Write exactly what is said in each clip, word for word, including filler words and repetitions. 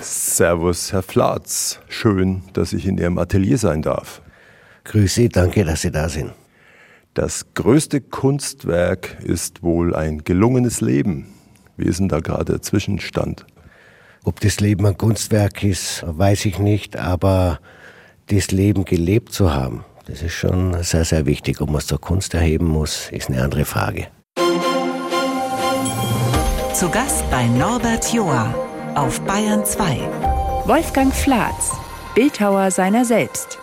Servus, Herr Flatz. Schön, dass ich in Ihrem Atelier sein darf. Grüß Sie, danke, dass Sie da sind. Das größte Kunstwerk ist wohl ein gelungenes Leben. Wie ist denn da gerade der Zwischenstand? Ob das Leben ein Kunstwerk ist, weiß ich nicht, aber das Leben gelebt zu haben, das ist schon sehr, sehr wichtig. Ob man es zur Kunst erheben muss, ist eine andere Frage. Zu Gast bei Norbert Joa auf Bayern zwei. Wolfgang Flatz, Bildhauer seiner selbst.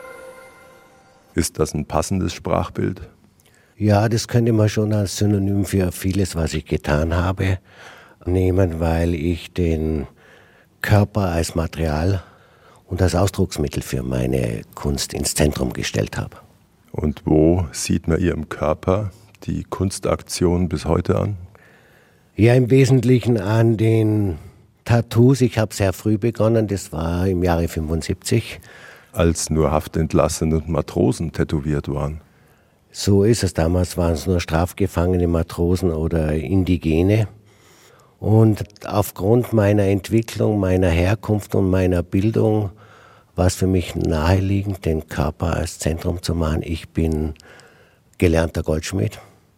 Ist das ein passendes Sprachbild? Ja, das könnte man schon als Synonym für vieles, was ich getan habe, nehmen, weil ich den Körper als Material und als Ausdrucksmittel für meine Kunst ins Zentrum gestellt habe. Und wo sieht man Ihrem Körper die Kunstaktion bis heute an? Ja, im Wesentlichen an den Tattoos. Ich habe sehr früh begonnen, das war im Jahre fünfundsiebzig. Als nur Haftentlassene und Matrosen tätowiert waren. So ist es. Damals waren es nur strafgefangene Matrosen oder Indigene. Und aufgrund meiner Entwicklung, meiner Herkunft und meiner Bildung war es für mich naheliegend, den Körper als Zentrum zu machen. Ich bin gelernter Goldschmied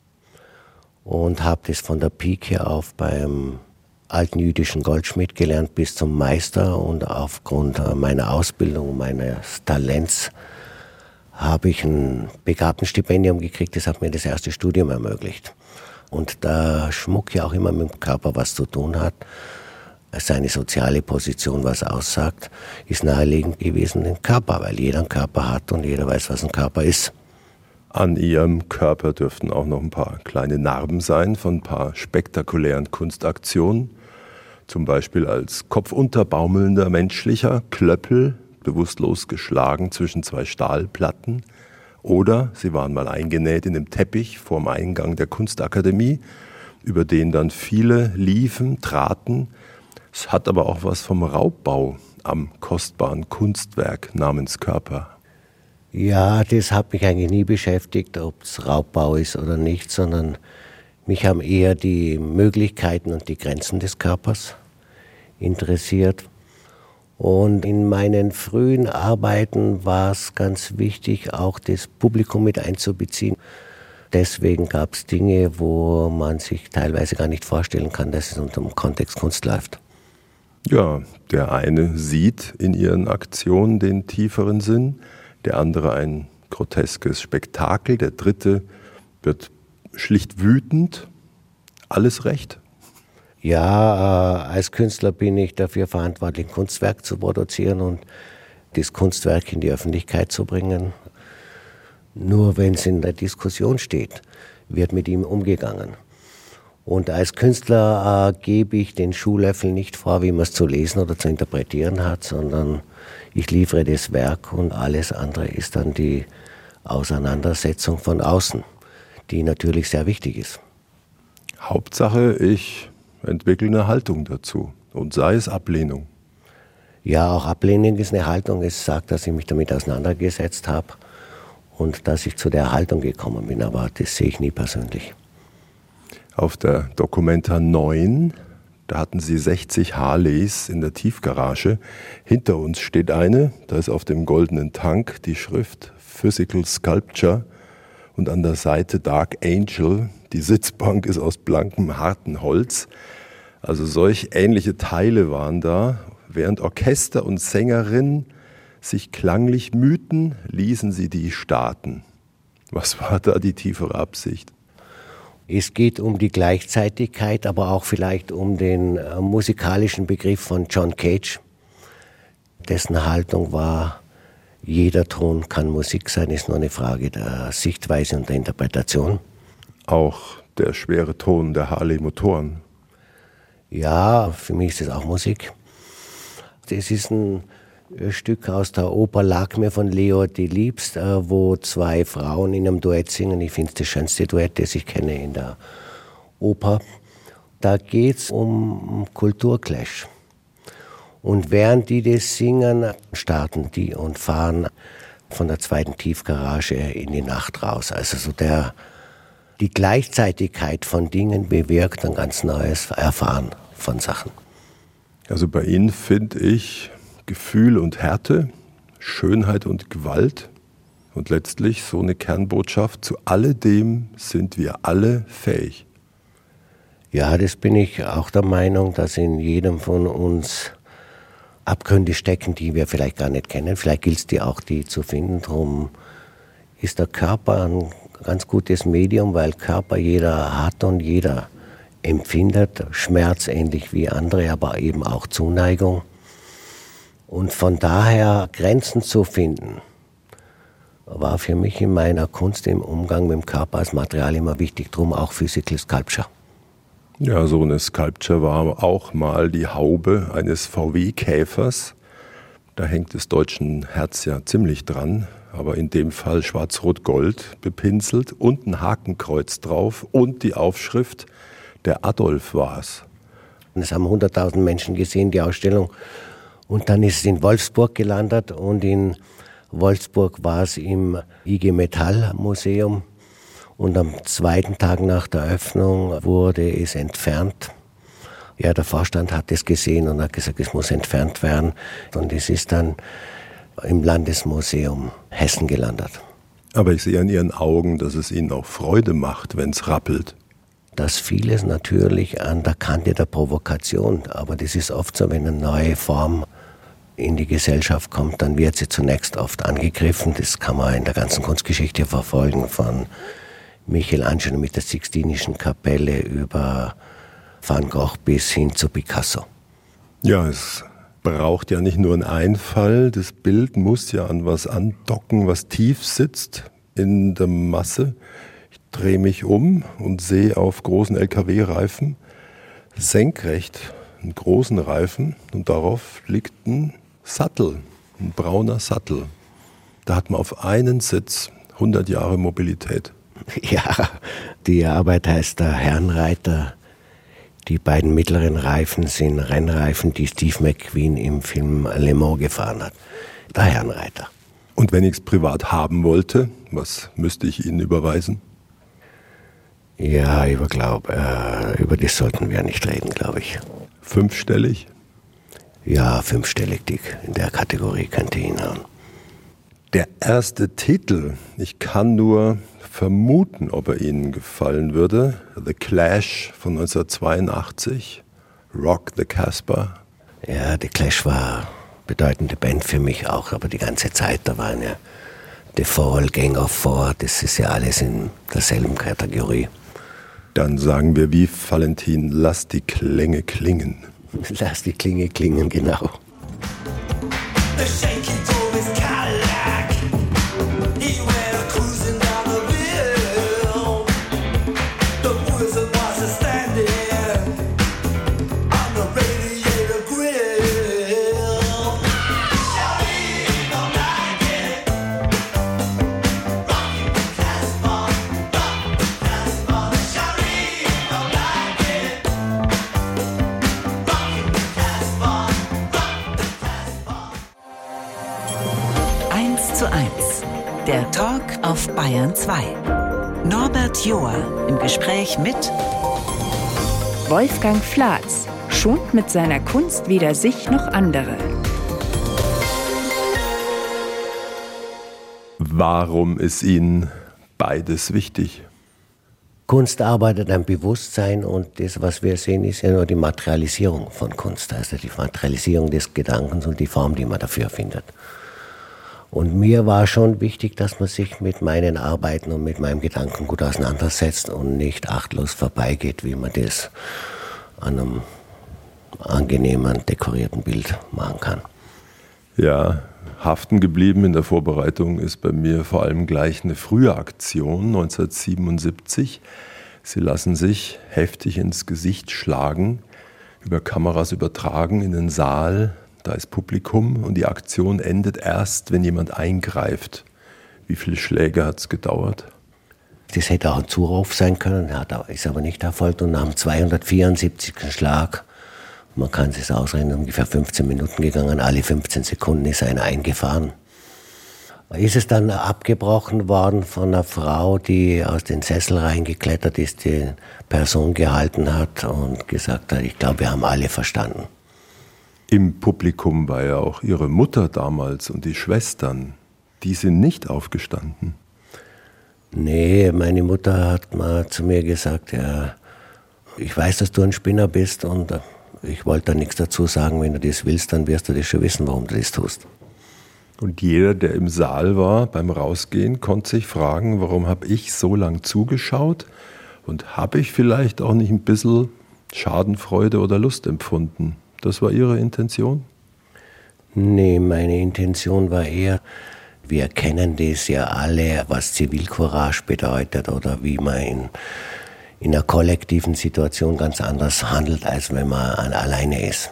und habe das von der Pike auf beim alten jüdischen Goldschmied gelernt bis zum Meister, und aufgrund meiner Ausbildung, meines Talents habe ich ein Begabtenstipendium gekriegt. Das hat mir das erste Studium ermöglicht. Und da Schmuck ja auch immer mit dem Körper was zu tun hat, seine soziale Position was aussagt, ist naheliegend gewesen den Körper, weil jeder einen Körper hat und jeder weiß, was ein Körper ist. An Ihrem Körper dürften auch noch ein paar kleine Narben sein von ein paar spektakulären Kunstaktionen. Zum Beispiel als kopfunterbaumelnder menschlicher Klöppel, bewusstlos geschlagen zwischen zwei Stahlplatten. Oder Sie waren mal eingenäht in einem Teppich vorm Eingang der Kunstakademie, über den dann viele liefen, traten. Es hat aber auch was vom Raubbau am kostbaren Kunstwerk namens Körper. Ja, das hat mich eigentlich nie beschäftigt, ob es Raubbau ist oder nicht, sondern mich haben eher die Möglichkeiten und die Grenzen des Körpers interessiert. Und in meinen frühen Arbeiten war es ganz wichtig, auch das Publikum mit einzubeziehen. Deswegen gab es Dinge, wo man sich teilweise gar nicht vorstellen kann, dass es unter dem Kontext Kunst läuft. Ja, der eine sieht in ihren Aktionen den tieferen Sinn, der andere ein groteskes Spektakel, der dritte wird schlicht wütend. Alles recht? Ja, äh, als Künstler bin ich dafür verantwortlich, ein Kunstwerk zu produzieren und das Kunstwerk in die Öffentlichkeit zu bringen. Nur wenn es in der Diskussion steht, wird mit ihm umgegangen. Und als Künstler äh, gebe ich den Schuhlöffel nicht vor, wie man es zu lesen oder zu interpretieren hat, sondern ich liefere das Werk und alles andere ist dann die Auseinandersetzung von außen, die natürlich sehr wichtig ist. Hauptsache, ich entwickle eine Haltung dazu und sei es Ablehnung. Ja, auch Ablehnung ist eine Haltung. Es sagt, dass ich mich damit auseinandergesetzt habe und dass ich zu der Haltung gekommen bin, aber das sehe ich nie persönlich. Auf der Documenta neun, da hatten Sie sechzig Harleys in der Tiefgarage. Hinter uns steht eine, da ist auf dem goldenen Tank die Schrift Physical Sculpture und an der Seite Dark Angel. Die Sitzbank ist aus blankem, harten Holz. Also solch ähnliche Teile waren da. Während Orchester und Sängerinnen sich klanglich mühten, ließen sie die starten. Was war da die tiefere Absicht? Es geht um die Gleichzeitigkeit, aber auch vielleicht um den äh, musikalischen Begriff von John Cage. Dessen Haltung war, jeder Ton kann Musik sein, ist nur eine Frage der Sichtweise und der Interpretation. Auch der schwere Ton der Harley-Motoren. Ja, für mich ist das auch Musik. Das ist ein Stück aus der Oper Lag mir von Leo Delibes, wo zwei Frauen in einem Duett singen. Ich finde es das schönste Duett, das ich kenne in der Oper. Da geht es um Kulturclash. Und während die das singen, starten die und fahren von der zweiten Tiefgarage in die Nacht raus. Also so der, die Gleichzeitigkeit von Dingen bewirkt ein ganz neues Erfahren von Sachen. Also bei Ihnen finde ich Gefühl und Härte, Schönheit und Gewalt und letztlich so eine Kernbotschaft: Zu alledem sind wir alle fähig. Ja, das bin ich auch der Meinung, dass in jedem von uns Abgründe stecken, die wir vielleicht gar nicht kennen. Vielleicht gilt es die auch, die zu finden. Darum ist der Körper ein ganz gutes Medium, weil Körper jeder hat und jeder empfindet Schmerz ähnlich wie andere, aber eben auch Zuneigung. Und von daher Grenzen zu finden, war für mich in meiner Kunst im Umgang mit dem Körper als Material immer wichtig, drum auch Physical Sculpture. Ja, so eine Sculpture war auch mal die Haube eines V W-Käfers. Da hängt das deutschen Herz ja ziemlich dran, aber in dem Fall schwarz-rot-gold bepinselt und ein Hakenkreuz drauf und die Aufschrift: Der Adolf war's. Es haben hunderttausend Menschen gesehen, die Ausstellung. Und dann ist es in Wolfsburg gelandet und in Wolfsburg war es im I G Metall Museum. Und am zweiten Tag nach der Öffnung wurde es entfernt. Ja, der Vorstand hat es gesehen und hat gesagt, es muss entfernt werden. Und es ist dann im Landesmuseum Hessen gelandet. Aber ich sehe an Ihren Augen, dass es Ihnen auch Freude macht, wenn es rappelt. Dass vieles natürlich an der Kante der Provokation, aber das ist oft so, wenn eine neue Form in die Gesellschaft kommt, dann wird sie zunächst oft angegriffen. Das kann man in der ganzen Kunstgeschichte verfolgen, von Michelangelo mit der Sixtinischen Kapelle über Van Gogh bis hin zu Picasso. Ja, es braucht ja nicht nur einen Einfall. Das Bild muss ja an was andocken, was tief sitzt in der Masse. Ich drehe mich um und sehe auf großen L K W-Reifen senkrecht einen großen Reifen und darauf liegt ein Sattel, ein brauner Sattel. Da hat man auf einen Sitz hundert Jahre Mobilität. Ja, die Arbeit heißt der Herrenreiter. Die beiden mittleren Reifen sind Rennreifen, die Steve McQueen im Film Le Mans gefahren hat. Der Herrenreiter. Und wenn ich es privat haben wollte, was müsste ich Ihnen überweisen? Ja, ich glaube, äh, über das sollten wir nicht reden, glaube ich. Fünfstellig? Ja, fünfstellig dick. In der Kategorie könnte ich hinhauen. Der erste Titel, ich kann nur vermuten, ob er Ihnen gefallen würde. The Clash von neunzehnhundertzweiundachtzig, Rock the Casbah. Ja, The Clash war eine bedeutende Band für mich auch, aber die ganze Zeit, da waren ja The Fall, Gang of Four, das ist ja alles in derselben Kategorie. Dann sagen wir wie Valentin, lass die Klänge klingen. Lass die Klinge klingen, genau. Der Talk auf Bayern zwei. Norbert Joa im Gespräch mit Wolfgang Flatz schont mit seiner Kunst weder sich noch andere. Warum ist Ihnen beides wichtig? Kunst arbeitet am Bewusstsein und das, was wir sehen, ist ja nur die Materialisierung von Kunst, also die Materialisierung des Gedankens und die Form, die man dafür findet. Und mir war schon wichtig, dass man sich mit meinen Arbeiten und mit meinem Gedanken gut auseinandersetzt und nicht achtlos vorbeigeht, wie man das an einem angenehmen, dekorierten Bild machen kann. Ja, haften geblieben in der Vorbereitung ist bei mir vor allem gleich eine frühe Aktion, neunzehnhundertsiebenundsiebzig. Sie lassen sich heftig ins Gesicht schlagen, über Kameras übertragen in den Saal. Da ist Publikum und die Aktion endet erst, wenn jemand eingreift. Wie viele Schläge hat es gedauert? Das hätte auch ein Zuruf sein können, ist aber nicht erfolgt. Und nach dem zweihundertvierundsiebzigsten Schlag, man kann es ausrechnen, ungefähr fünfzehn Minuten gegangen, alle fünfzehn Sekunden ist einer eingefahren. Ist es dann abgebrochen worden von einer Frau, die aus den Sessel reingeklettert ist, die Person gehalten hat und gesagt hat, ich glaube, wir haben alle verstanden. Im Publikum war ja auch Ihre Mutter damals und die Schwestern. Die sind nicht aufgestanden. Nee, meine Mutter hat mal zu mir gesagt, ja, ich weiß, dass du ein Spinner bist und ich wollte da nichts dazu sagen. Wenn du das willst, dann wirst du das schon wissen, warum du das tust. Und jeder, der im Saal war beim Rausgehen, konnte sich fragen, warum habe ich so lang zugeschaut und habe ich vielleicht auch nicht ein bisschen Schadenfreude oder Lust empfunden? Das war Ihre Intention? Nee, meine Intention war eher, wir kennen das ja alle, was Zivilcourage bedeutet oder wie man in, in einer kollektiven Situation ganz anders handelt, als wenn man alleine ist.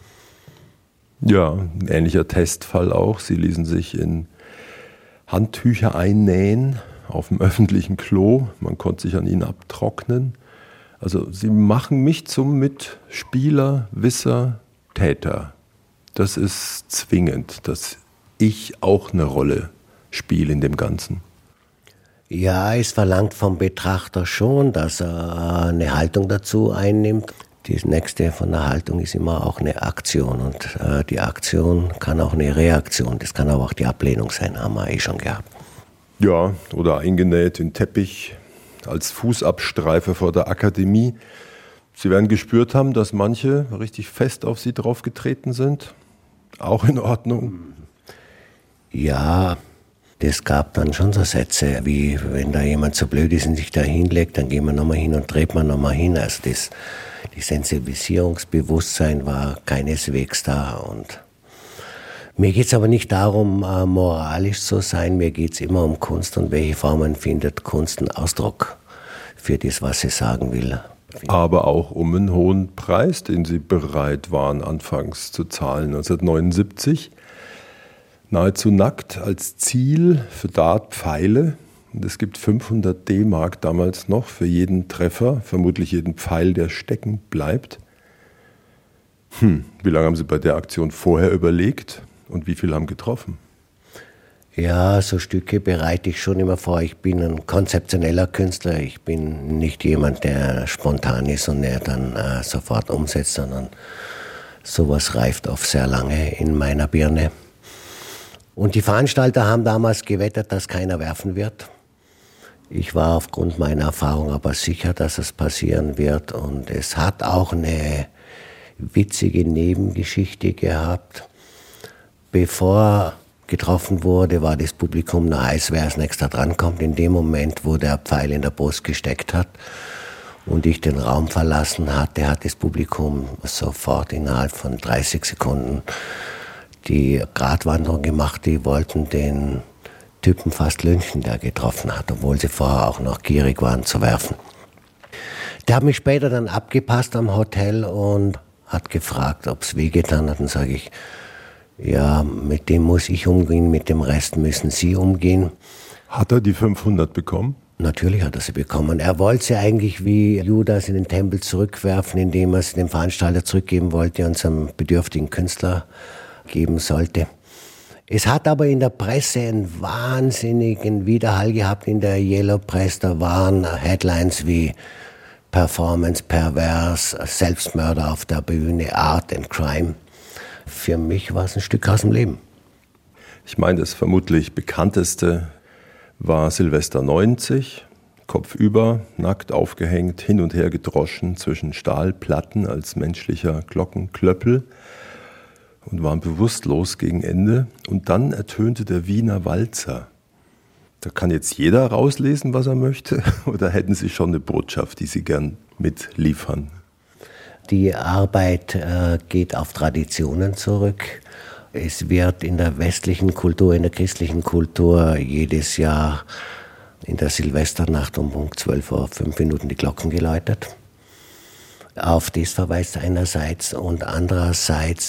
Ja, ein ähnlicher Testfall auch. Sie ließen sich in Handtücher einnähen auf dem öffentlichen Klo. Man konnte sich an ihnen abtrocknen. Also Sie machen mich zum Mitspieler, Wisser, Täter. Das ist zwingend, dass ich auch eine Rolle spiele in dem Ganzen. Ja, es verlangt vom Betrachter schon, dass er eine Haltung dazu einnimmt. Das nächste von der Haltung ist immer auch eine Aktion. Und äh, die Aktion kann auch eine Reaktion, das kann aber auch die Ablehnung sein, haben wir eh schon gehabt. Ja, oder eingenäht in Teppich als Fußabstreife vor der Akademie. Sie werden gespürt haben, dass manche richtig fest auf Sie draufgetreten sind. Auch in Ordnung? Ja, das gab dann schon so Sätze, wie wenn da jemand so blöd ist und sich da hinlegt, dann gehen wir nochmal hin und dreht man nochmal hin. Also das, die Sensibilisierungsbewusstsein war keineswegs da. Und mir geht es aber nicht darum, äh, moralisch zu sein, mir geht es immer um Kunst und welche Formen findet Kunst einen Ausdruck für das, was sie sagen will. Aber auch um einen hohen Preis, den Sie bereit waren, anfangs zu zahlen. neunzehnhundertneunundsiebzig, nahezu nackt als Ziel für Dartpfeile. Und es gibt fünfhundert D-Mark damals noch für jeden Treffer, vermutlich jeden Pfeil, der stecken bleibt. Hm, wie lange haben Sie bei der Aktion vorher überlegt und wie viele haben getroffen? Ja, so Stücke bereite ich schon immer vor. Ich bin ein konzeptioneller Künstler. Ich bin nicht jemand, der spontan ist und der dann äh, sofort umsetzt, sondern sowas reift oft sehr lange in meiner Birne. Und die Veranstalter haben damals gewettet, dass keiner werfen wird. Ich war aufgrund meiner Erfahrung aber sicher, dass es passieren wird. Und es hat auch eine witzige Nebengeschichte gehabt. Bevor getroffen wurde, war das Publikum noch heiß, wer als nächster drankommt. In dem Moment, wo der Pfeil in der Brust gesteckt hat und ich den Raum verlassen hatte, hat das Publikum sofort innerhalb von dreißig Sekunden die Gratwanderung gemacht. Die wollten den Typen fast lynchen, der getroffen hat, obwohl sie vorher auch noch gierig waren zu werfen. Der hat mich später dann abgepasst am Hotel und hat gefragt, ob es wehgetan hat. Dann sage ich, ja, mit dem muss ich umgehen, mit dem Rest müssen Sie umgehen. Hat er die fünfhundert bekommen? Natürlich hat er sie bekommen. Er wollte sie eigentlich wie Judas in den Tempel zurückwerfen, indem er sie dem Veranstalter zurückgeben wollte und seinem bedürftigen Künstler geben sollte. Es hat aber in der Presse einen wahnsinnigen Widerhall gehabt. In der Yellow Press, da waren Headlines wie Performance pervers, Selbstmörder auf der Bühne, Art and Crime. Für mich war es ein Stück aus dem Leben. Ich meine, das vermutlich bekannteste war Silvester neunzig, kopfüber, nackt aufgehängt, hin und her gedroschen zwischen Stahlplatten als menschlicher Glockenklöppel und waren bewusstlos gegen Ende. Und dann ertönte der Wiener Walzer. Da kann jetzt jeder rauslesen, was er möchte, oder hätten Sie schon eine Botschaft, die Sie gern mitliefern? Die Arbeit äh, geht auf Traditionen zurück. Es wird in der westlichen Kultur, in der christlichen Kultur jedes Jahr in der Silvesternacht um Punkt zwölf Uhr fünf Minuten die Glocken geläutet. Auf das verweist einerseits und andererseits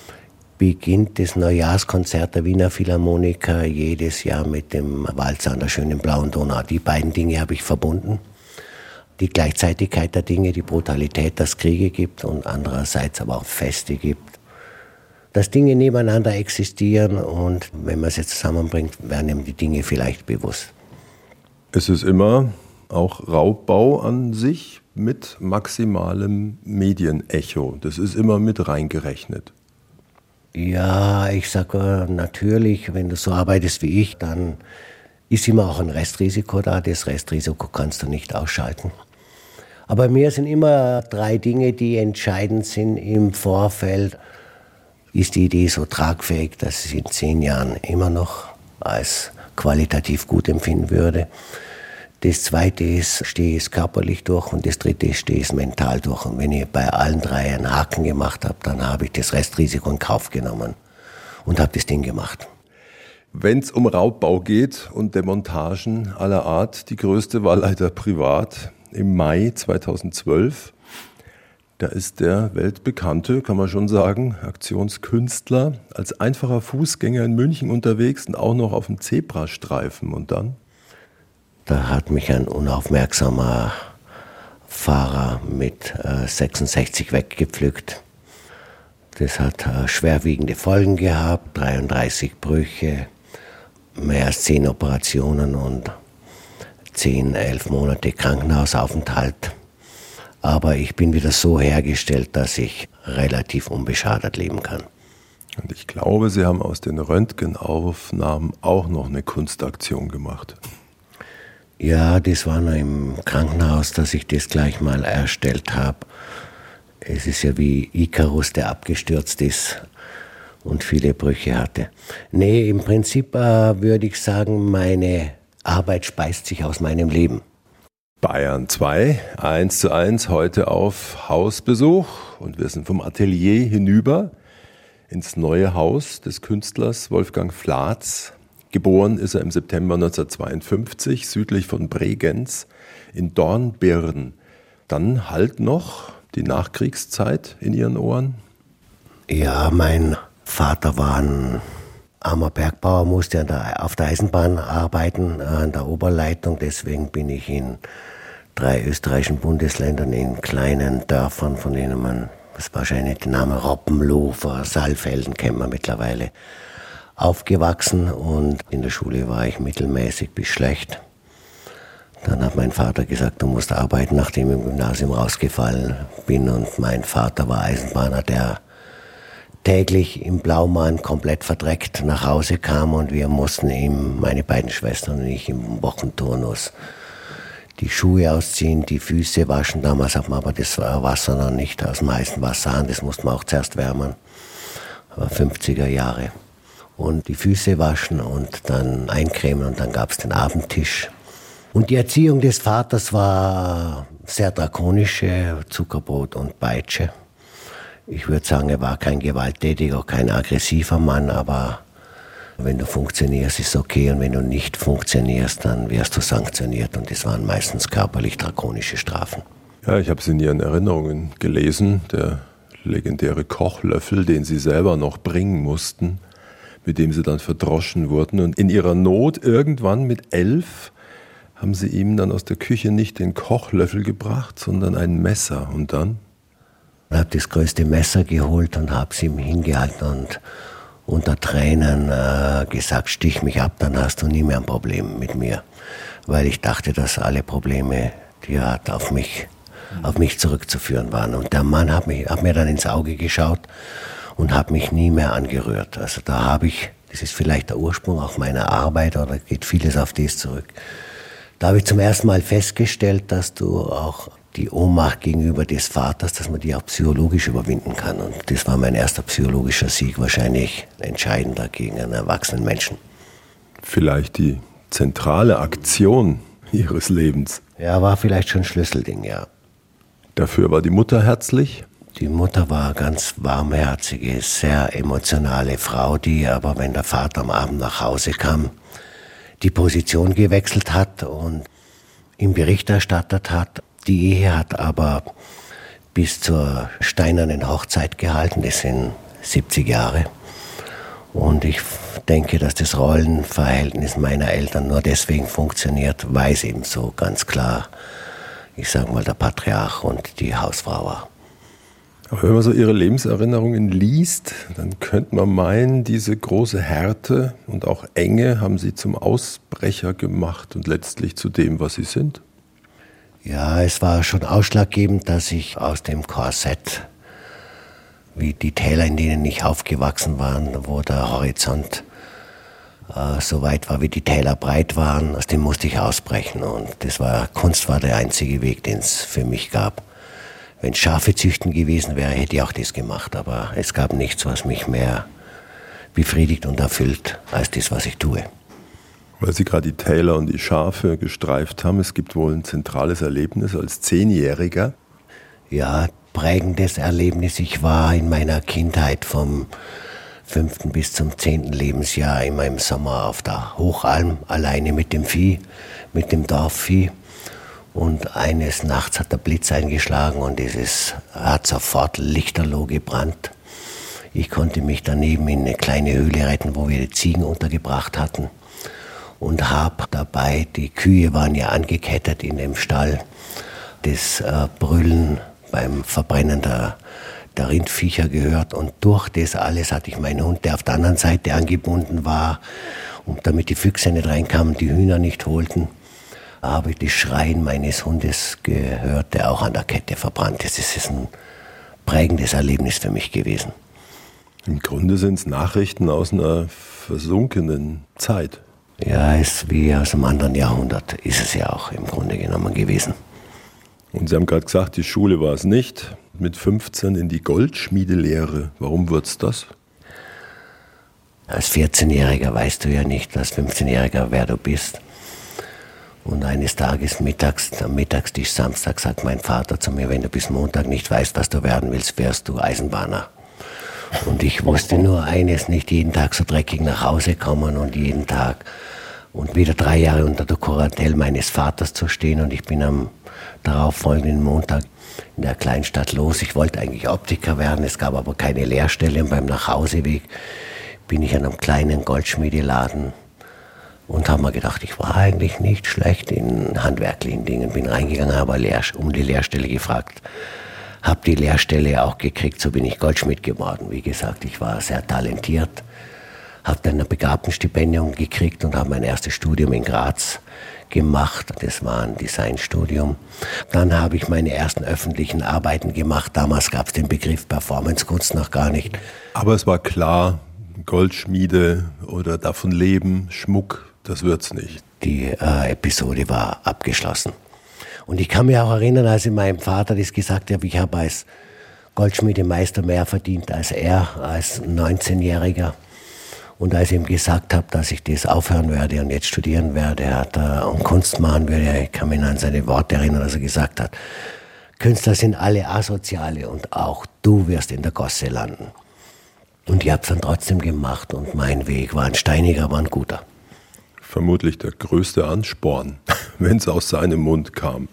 beginnt das Neujahrskonzert der Wiener Philharmoniker jedes Jahr mit dem Walzer an der schönen blauen Donau. Die beiden Dinge habe ich verbunden. Die Gleichzeitigkeit der Dinge, die Brutalität, dass es Kriege gibt und andererseits aber auch Feste gibt. Dass Dinge nebeneinander existieren und wenn man es jetzt zusammenbringt, werden ihm die Dinge vielleicht bewusst. Es ist immer auch Raubbau an sich mit maximalem Medienecho. Das ist immer mit reingerechnet. Ja, ich sage natürlich, wenn du so arbeitest wie ich, dann ist immer auch ein Restrisiko da. Das Restrisiko kannst du nicht ausschalten. Aber mir sind immer drei Dinge, die entscheidend sind im Vorfeld. Ist die Idee so tragfähig, dass ich sie in zehn Jahren immer noch als qualitativ gut empfinden würde? Das zweite ist, stehe ich es körperlich durch, und das dritte ist, stehe ich es mental durch. Und wenn ich bei allen drei einen Haken gemacht habe, dann habe ich das Restrisiko in Kauf genommen und habe das Ding gemacht. Wenn es um Raubbau geht und Demontagen aller Art, die größte war leider privat im Mai zweitausendzwölf. Da ist der weltbekannte, kann man schon sagen, Aktionskünstler als einfacher Fußgänger in München unterwegs und auch noch auf dem Zebrastreifen. Und dann? Da hat mich ein unaufmerksamer Fahrer mit äh, sechsundsechzig weggepflückt. Das hat äh, schwerwiegende Folgen gehabt, dreiunddreißig Brüche, mehr als zehn Operationen und zehn, elf Monate Krankenhausaufenthalt. Aber ich bin wieder so hergestellt, dass ich relativ unbeschadet leben kann. Und ich glaube, Sie haben aus den Röntgenaufnahmen auch noch eine Kunstaktion gemacht. Ja, das war noch im Krankenhaus, dass ich das gleich mal erstellt habe. Es ist ja wie Ikarus, der abgestürzt ist und viele Brüche hatte. Nee, im Prinzip äh, würde ich sagen, meine Arbeit speist sich aus meinem Leben. Bayern zwei, eins zu eins, heute auf Hausbesuch. Und wir sind vom Atelier hinüber ins neue Haus des Künstlers Wolfgang Flatz. Geboren ist er im September neunzehnhundertzweiundfünfzig, südlich von Bregenz in Dornbirn. Dann halt noch die Nachkriegszeit in Ihren Ohren? Ja, mein Vater war ein armer Bergbauer, musste an der, auf der Eisenbahn arbeiten, an der Oberleitung. Deswegen bin ich in drei österreichischen Bundesländern, in kleinen Dörfern, von denen man das wahrscheinlich den Namen Roppenlofer, Saalfelden kennt man mittlerweile, aufgewachsen. Und in der Schule war ich mittelmäßig bis schlecht. Dann hat mein Vater gesagt, du musst arbeiten, nachdem ich im Gymnasium rausgefallen bin. Und mein Vater war Eisenbahner, der täglich im Blaumann komplett verdreckt nach Hause kam, und wir mussten ihm, meine beiden Schwestern und ich, im Wochenturnus die Schuhe ausziehen, die Füße waschen. Damals hat man aber das Wasser noch nicht aus dem heißen Wasser an, das musste man auch zuerst wärmen. Das war fünfziger Jahre. Und die Füße waschen und dann eincremen, und dann gab es den Abendtisch. Und die Erziehung des Vaters war sehr drakonische, Zuckerbrot und Peitsche. Ich würde sagen, er war kein gewalttätiger, kein aggressiver Mann, aber wenn du funktionierst, ist okay, und wenn du nicht funktionierst, dann wirst du sanktioniert, und das waren meistens körperlich drakonische Strafen. Ja, ich habe es in Ihren Erinnerungen gelesen, der legendäre Kochlöffel, den Sie selber noch bringen mussten, mit dem Sie dann verdroschen wurden, und in Ihrer Not irgendwann mit elf haben Sie ihm dann aus der Küche nicht den Kochlöffel gebracht, sondern ein Messer, und dann? Ich habe das größte Messer geholt und habe es ihm hingehalten und unter Tränen äh, gesagt, stich mich ab, dann hast du nie mehr ein Problem mit mir. Weil ich dachte, dass alle Probleme, die er hat, auf mich, auf mich zurückzuführen waren. Und der Mann hat, mich, hat mir dann ins Auge geschaut und hat mich nie mehr angerührt. Also da habe ich, das ist vielleicht der Ursprung auch meiner Arbeit, oder geht vieles auf das zurück. Da habe ich zum ersten Mal festgestellt, dass du auch die Ohnmacht gegenüber des Vaters, dass man die auch psychologisch überwinden kann. Und das war mein erster psychologischer Sieg, wahrscheinlich entscheidender gegen einen erwachsenen Menschen. Vielleicht die zentrale Aktion Ihres Lebens. Ja, war vielleicht schon ein Schlüsselding, ja. Dafür war die Mutter herzlich? Die Mutter war eine ganz warmherzige, sehr emotionale Frau, die aber, wenn der Vater am Abend nach Hause kam, die Position gewechselt hat und ihm Bericht erstattet hat. Die Ehe hat aber bis zur steinernen Hochzeit gehalten, das sind siebzig Jahre. Und ich denke, dass das Rollenverhältnis meiner Eltern nur deswegen funktioniert, weil es eben so ganz klar, ich sage mal, der Patriarch und die Hausfrau war. Aber wenn man so Ihre Lebenserinnerungen liest, dann könnte man meinen, diese große Härte und auch Enge haben Sie zum Ausbrecher gemacht und letztlich zu dem, was Sie sind. Ja, es war schon ausschlaggebend, dass ich aus dem Korsett wie die Täler, in denen ich aufgewachsen war, wo der Horizont äh, so weit war, wie die Täler breit waren, aus dem musste ich ausbrechen. Und das war, Kunst war der einzige Weg, den es für mich gab. Wenn Schafe züchten gewesen wäre, hätte ich auch das gemacht, aber es gab nichts, was mich mehr befriedigt und erfüllt, als das, was ich tue. Weil Sie gerade die Täler und die Schafe gestreift haben, es gibt wohl ein zentrales Erlebnis als Zehnjähriger. Ja, prägendes Erlebnis. Ich war in meiner Kindheit vom fünften bis zum zehnten Lebensjahr immer im Sommer auf der Hochalm, alleine mit dem Vieh, mit dem Dorfvieh. Und eines Nachts hat der Blitz eingeschlagen und dieses hat sofort lichterloh gebrannt. Ich konnte mich daneben in eine kleine Höhle retten, wo wir die Ziegen untergebracht hatten. Und habe dabei, die Kühe waren ja angekettet in dem Stall, das äh, Brüllen beim Verbrennen der, der Rindviecher gehört. Und durch das alles hatte ich meinen Hund, der auf der anderen Seite angebunden war, und damit die Füchse nicht reinkamen, die Hühner nicht holten, habe ich das Schreien meines Hundes gehört, der auch an der Kette verbrannt ist. Das ist ein prägendes Erlebnis für mich gewesen. Im Grunde sind es Nachrichten aus einer versunkenen Zeit. Ja, ist wie aus einem anderen Jahrhundert, ist es ja auch im Grunde genommen gewesen. Und Sie haben gerade gesagt, die Schule war es nicht. Mit fünfzehn in die Goldschmiedelehre. Warum wurde es das? Als vierzehnjähriger weißt du ja nicht, als fünfzehnjähriger, wer du bist. Und eines Tages mittags, am Mittagstisch Samstag, sagt mein Vater zu mir, wenn du bis Montag nicht weißt, was du werden willst, wärst du Eisenbahner. Und ich wusste nur eines, nicht jeden Tag so dreckig nach Hause kommen und jeden Tag und wieder drei Jahre unter der Kuratelle meines Vaters zu stehen. Und ich bin am darauffolgenden Montag in der Kleinstadt los. Ich wollte eigentlich Optiker werden, es gab aber keine Lehrstelle. Und beim Nachhauseweg bin ich an einem kleinen Goldschmiedeladen und habe mir gedacht, ich war eigentlich nicht schlecht in handwerklichen Dingen. Bin reingegangen, habe um die Lehrstelle gefragt. Habe die Lehrstelle auch gekriegt, so bin ich Goldschmied geworden. Wie gesagt, ich war sehr talentiert, habe dann ein Begabtenstipendium gekriegt und habe mein erstes Studium in Graz gemacht. Das war ein Designstudium. Dann habe ich meine ersten öffentlichen Arbeiten gemacht. Damals gab es den Begriff Performancekunst noch gar nicht. Aber es war klar, Goldschmiede oder davon leben, Schmuck, das wird's nicht. Die äh, Episode war abgeschlossen. Und ich kann mich auch erinnern, als ich meinem Vater das gesagt habe, ich habe als Goldschmiedemeister mehr verdient als er, als neunzehnjähriger. Und als ich ihm gesagt habe, dass ich das aufhören werde und jetzt studieren werde hat er, und Kunst machen würde, ich kann mich an seine Worte erinnern, dass er gesagt hat, Künstler sind alle Asoziale und auch du wirst in der Gosse landen. Und ich habe es dann trotzdem gemacht und mein Weg war ein steiniger, aber ein guter. Vermutlich der größte Ansporn, wenn es aus seinem Mund kam.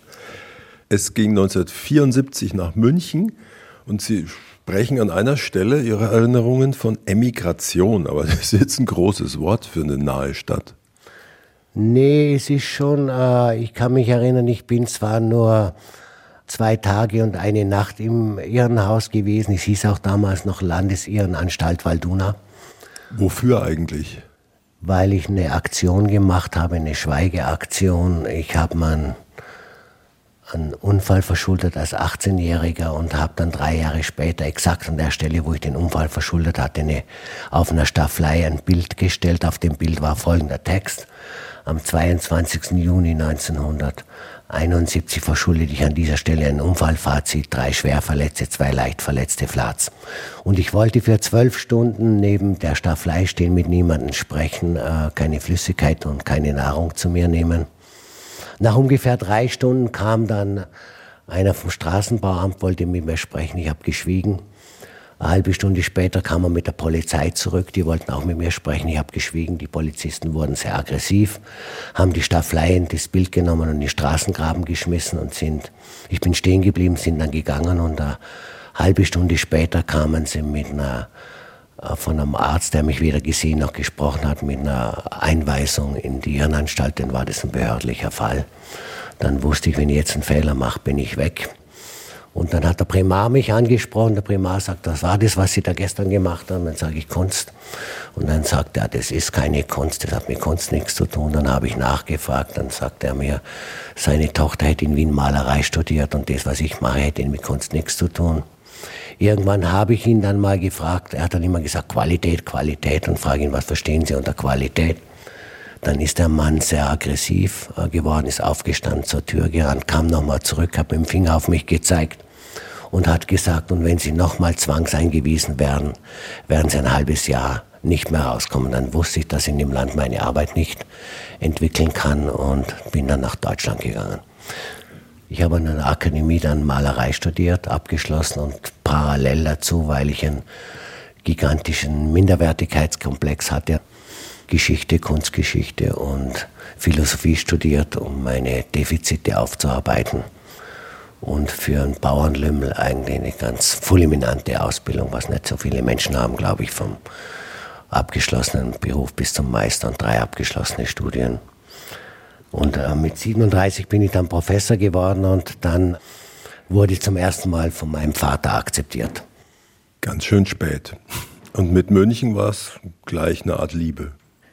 Es ging neunzehnhundertvierundsiebzig nach München und Sie sprechen an einer Stelle Ihre Erinnerungen von Emigration. Aber das ist jetzt ein großes Wort für eine nahe Stadt. Nee, es ist schon, äh, ich kann mich erinnern, ich bin zwar nur zwei Tage und eine Nacht im Irrenhaus gewesen. Es hieß auch damals noch Landesirrenanstalt Valduna. Wofür eigentlich? Weil ich eine Aktion gemacht habe, eine Schweigeaktion. Ich habe mir einen, einen Unfall verschuldet als achtzehnjähriger und habe dann drei Jahre später exakt an der Stelle, wo ich den Unfall verschuldet hatte, eine, auf einer Staffelei ein Bild gestellt. Auf dem Bild war folgender Text. Am zweiundzwanzigsten Juni neunzehnhunderteinundsiebzig verschuldet ich an dieser Stelle ein Unfallfazit, drei Schwerverletzte, zwei Leichtverletzte Flats. Und ich wollte für zwölf Stunden neben der Staffelei stehen, mit niemandem sprechen, äh, keine Flüssigkeit und keine Nahrung zu mir nehmen. Nach ungefähr drei Stunden kam dann einer vom Straßenbauamt, wollte mit mir sprechen, ich habe geschwiegen. Eine halbe Stunde später kam er mit der Polizei zurück, die wollten auch mit mir sprechen, ich habe geschwiegen, die Polizisten wurden sehr aggressiv, haben die Staffelei in das Bild genommen und in die Straßengraben geschmissen und sind, ich bin stehen geblieben, sind dann gegangen und eine halbe Stunde später kamen sie mit einer, von einem Arzt, der mich weder gesehen noch gesprochen hat, mit einer Einweisung in die Irrenanstalt, dann war das ein behördlicher Fall. Dann wusste ich, wenn ich jetzt einen Fehler mache, bin ich weg. Und dann hat der Primar mich angesprochen. Der Primar sagt, was war das, was Sie da gestern gemacht haben? Dann sage ich Kunst. Und dann sagt er, das ist keine Kunst, das hat mit Kunst nichts zu tun. Dann habe ich nachgefragt, dann sagt er mir, seine Tochter hätte in Wien Malerei studiert und das, was ich mache, hätte mit Kunst nichts zu tun. Irgendwann habe ich ihn dann mal gefragt, er hat dann immer gesagt, Qualität, Qualität, und frage ihn, was verstehen Sie unter Qualität? Dann ist der Mann sehr aggressiv geworden, ist aufgestanden, zur Tür gerannt, kam nochmal zurück, hat mit dem Finger auf mich gezeigt und hat gesagt, und wenn Sie nochmal zwangseingewiesen werden, werden Sie ein halbes Jahr nicht mehr rauskommen. Dann wusste ich, dass ich in dem Land meine Arbeit nicht entwickeln kann und bin dann nach Deutschland gegangen. Ich habe an einer Akademie dann Malerei studiert, abgeschlossen, und parallel dazu, weil ich einen gigantischen Minderwertigkeitskomplex hatte, Geschichte, Kunstgeschichte und Philosophie studiert, um meine Defizite aufzuarbeiten. Und für einen Bauernlümmel eigentlich eine ganz fulminante Ausbildung, was nicht so viele Menschen haben, glaube ich, vom abgeschlossenen Beruf bis zum Meister und drei abgeschlossene Studien. Und äh, mit siebenunddreißig bin ich dann Professor geworden und dann wurde ich zum ersten Mal von meinem Vater akzeptiert. Ganz schön spät. Und mit München war es gleich eine Art Liebe.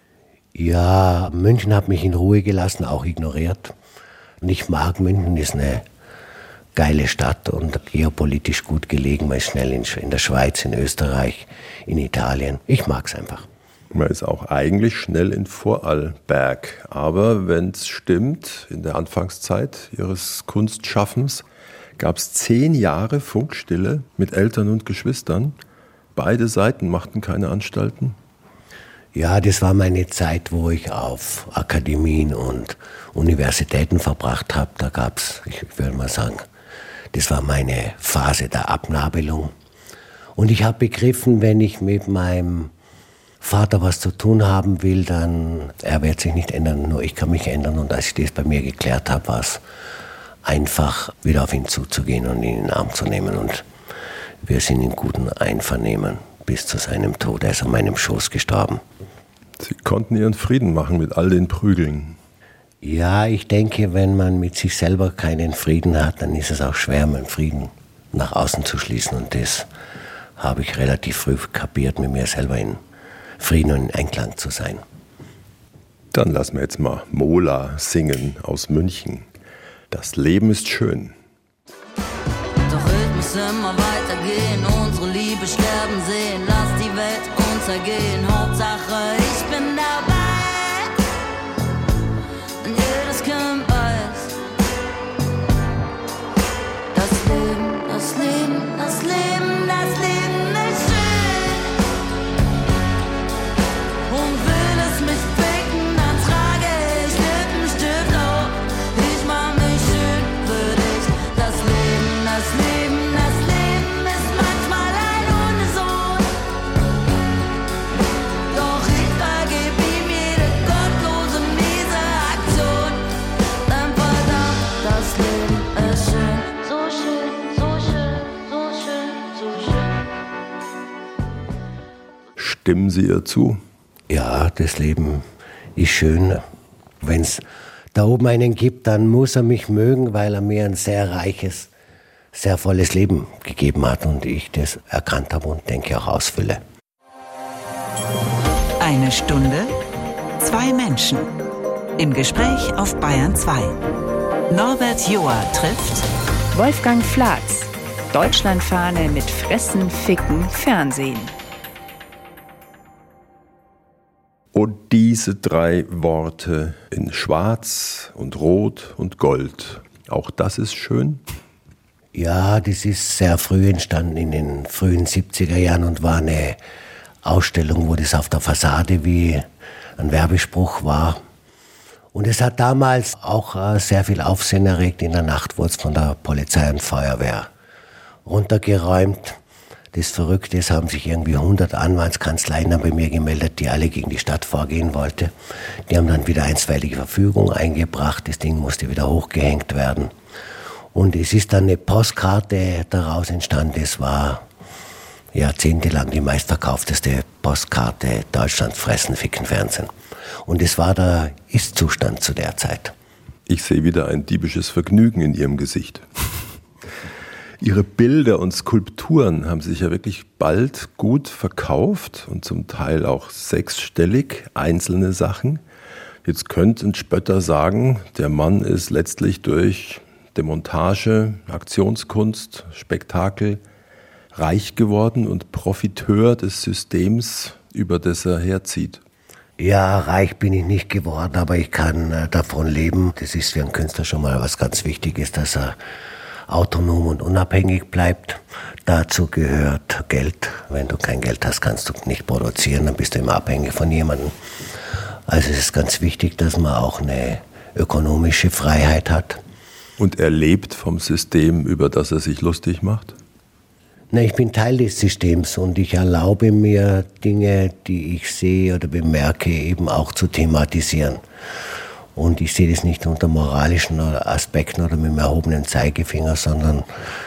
Ja, München hat mich in Ruhe gelassen, auch ignoriert. Und ich mag München, ist eine geile Stadt und geopolitisch gut gelegen. Man ist schnell in, in der Schweiz, in Österreich, in Italien. Ich mag es einfach. Man ist auch eigentlich schnell in Vorarlberg. Aber wenn es stimmt, in der Anfangszeit Ihres Kunstschaffens gab es zehn Jahre Funkstille mit Eltern und Geschwistern. Beide Seiten machten keine Anstalten. Ja, das war meine Zeit, wo ich auf Akademien und Universitäten verbracht habe. Da gab es, ich würde mal sagen, das war meine Phase der Abnabelung. Und ich habe begriffen, wenn ich mit meinem Vater was zu tun haben will, dann, er wird sich nicht ändern, nur ich kann mich ändern. Und als ich das bei mir geklärt habe, war es einfach, wieder auf ihn zuzugehen und ihn in den Arm zu nehmen. Und wir sind in gutem Einvernehmen bis zu seinem Tod. Er ist an meinem Schoß gestorben. Sie konnten Ihren Frieden machen mit all den Prügeln. Ja, ich denke, wenn man mit sich selber keinen Frieden hat, dann ist es auch schwer, einen Frieden nach außen zu schließen. Und das habe ich relativ früh kapiert, mit mir selber in Frieden und in Einklang zu sein. Dann lassen wir jetzt mal Mola singen aus München. Das Leben ist schön. Doch ich muss immer weitergehen, unsere Liebe sterben sehen. Lass die Welt untergehen, Hauptsache ich bin dabei. Und jedes Kind weiß, das Leben, das Leben, das Leben, das Leben ist schön. Und will es mich ficken, dann trage ich Lippenstift auf. Ich mach mich schön für dich. Das Leben, das Leben, das Leben ist manchmal ein Unsohn. Doch ich vergeb ihm jede gottlose, miese Aktion. Denn verdammt, das Leben ist schön. So schön, so schön, so schön, so schön. Stimmen Sie ihr zu? Ja, das Leben ist schön. Wenn es da oben einen gibt, dann muss er mich mögen, weil er mir ein sehr reiches, sehr volles Leben gegeben hat und ich das erkannt habe und denke auch ausfülle. Eine Stunde, zwei Menschen. Im Gespräch auf Bayern zwei. Norbert Joa trifft Wolfgang Flatz. Deutschlandfahne mit Fressen, Ficken, Fernsehen. Und diese drei Worte in Schwarz und Rot und Gold, auch das ist schön? Ja, das ist sehr früh entstanden, in den frühen siebziger Jahren und war eine Ausstellung, wo das auf der Fassade wie ein Werbespruch war. Und es hat damals auch äh, sehr viel Aufsehen erregt. In der Nacht wurde es von der Polizei und Feuerwehr runtergeräumt. Das Verrückte ist, haben sich irgendwie hundert Anwaltskanzleien bei mir gemeldet, die alle gegen die Stadt vorgehen wollten. Die haben dann wieder einstweilige Verfügung eingebracht. Das Ding musste wieder hochgehängt werden. Und es ist dann eine Postkarte daraus entstanden. Es war jahrzehntelang die meistverkaufteste Postkarte Deutschlands, Fressen, Ficken, Fernsehen. Und es war der Ist-Zustand zu der Zeit. Ich sehe wieder ein diebisches Vergnügen in Ihrem Gesicht. Ihre Bilder und Skulpturen haben sich ja wirklich bald gut verkauft und zum Teil auch sechsstellig, einzelne Sachen. Jetzt könnte ein Spötter sagen, der Mann ist letztlich durch Demontage, Aktionskunst, Spektakel reich geworden und Profiteur des Systems, über das er herzieht? Ja, reich bin ich nicht geworden, aber ich kann äh, davon leben. Das ist für einen Künstler schon mal was ganz Wichtiges, dass er autonom und unabhängig bleibt. Dazu gehört Geld. Wenn du kein Geld hast, kannst du nicht produzieren, dann bist du immer abhängig von jemandem. Also es ist ganz wichtig, dass man auch eine ökonomische Freiheit hat. Und er lebt vom System, über das er sich lustig macht? Na, ich bin Teil des Systems und ich erlaube mir Dinge, die ich sehe oder bemerke, eben auch zu thematisieren. Und ich sehe das nicht unter moralischen Aspekten oder mit dem erhobenen Zeigefinger, sondern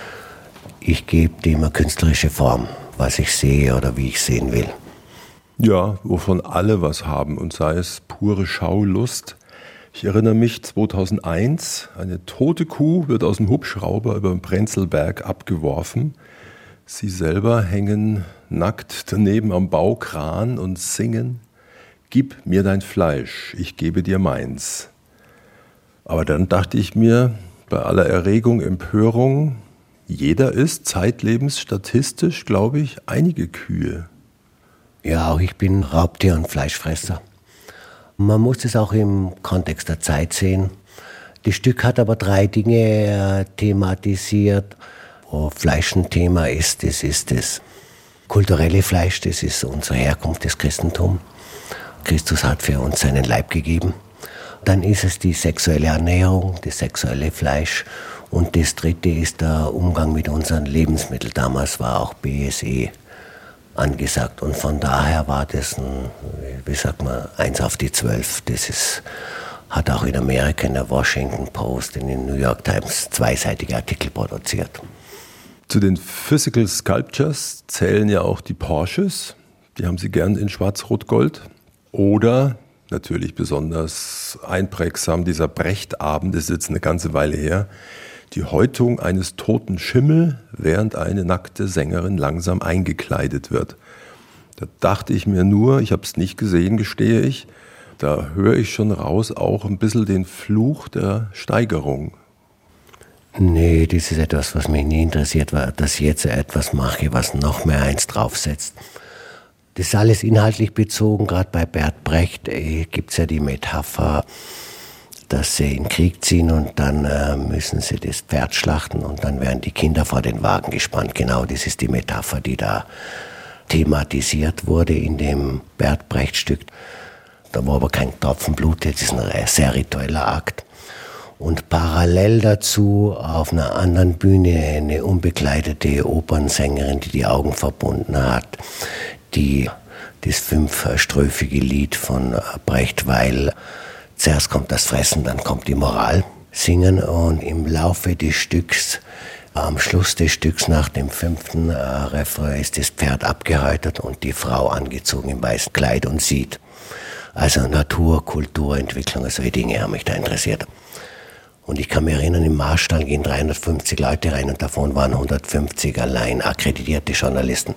ich gebe dem eine künstlerische Form, was ich sehe oder wie ich sehen will. Ja, wovon alle was haben und sei es pure Schaulust. Ich erinnere mich, zweitausendeins, eine tote Kuh wird aus dem Hubschrauber über den Prenzlberg abgeworfen. Sie selber hängen nackt daneben am Baukran und singen: Gib mir dein Fleisch, ich gebe dir meins. Aber dann dachte ich mir, bei aller Erregung, Empörung, jeder isst zeitlebens statistisch, glaube ich, einige Kühe. Ja, auch ich bin Raubtier- und Fleischfresser. Man muss es auch im Kontext der Zeit sehen. Das Stück hat aber drei Dinge thematisiert. Wo Fleisch ein Thema ist, das ist das kulturelle Fleisch, das ist unsere Herkunft, das Christentum. Christus hat für uns seinen Leib gegeben. Dann ist es die sexuelle Ernährung, das sexuelle Fleisch. Und das dritte ist der Umgang mit unseren Lebensmitteln. Damals war auch B S E angesagt. Und von daher war das ein, wie sagt man, eins auf die zwölf. Das ist, hat auch in Amerika, in der Washington Post, in den New York Times zweiseitige Artikel produziert. Zu den Physical Sculptures zählen ja auch die Porsches. Die haben Sie gern in Schwarz-Rot-Gold. Oder natürlich besonders einprägsam dieser Brechtabend, das ist jetzt eine ganze Weile her, die Häutung eines toten Schimmel, während eine nackte Sängerin langsam eingekleidet wird. Da dachte ich mir nur, ich habe es nicht gesehen, gestehe ich, da höre ich schon raus auch ein bisschen den Fluch der Steigerung. Nee, das ist etwas, was mich nie interessiert, war, dass ich jetzt etwas mache, was noch mehr eins draufsetzt. Das ist alles inhaltlich bezogen, gerade bei Bert Brecht äh, gibt es ja die Metapher, dass sie in den Krieg ziehen und dann äh, müssen sie das Pferd schlachten und dann werden die Kinder vor den Wagen gespannt. Genau, das ist die Metapher, die da thematisiert wurde in dem Bert Brecht-Stück. Da war aber kein Tropfen Blut, das ist ein sehr ritueller Akt. Und parallel dazu auf einer anderen Bühne eine unbekleidete Opernsängerin, die die Augen verbunden hat, die das fünfstrophische Lied von Brecht, weil zuerst kommt das Fressen, dann kommt die Moral, singen. Und im Laufe des Stücks, am Schluss des Stücks nach dem fünften äh, Refrain ist das Pferd abgehäutert und die Frau angezogen im weißen Kleid und sieht. Also Natur, Kultur, Entwicklung, solche Dinge haben mich da interessiert. Und ich kann mich erinnern, im Marstall gehen dreihundertfünfzig Leute rein und davon waren hundertfünfzig allein akkreditierte Journalisten.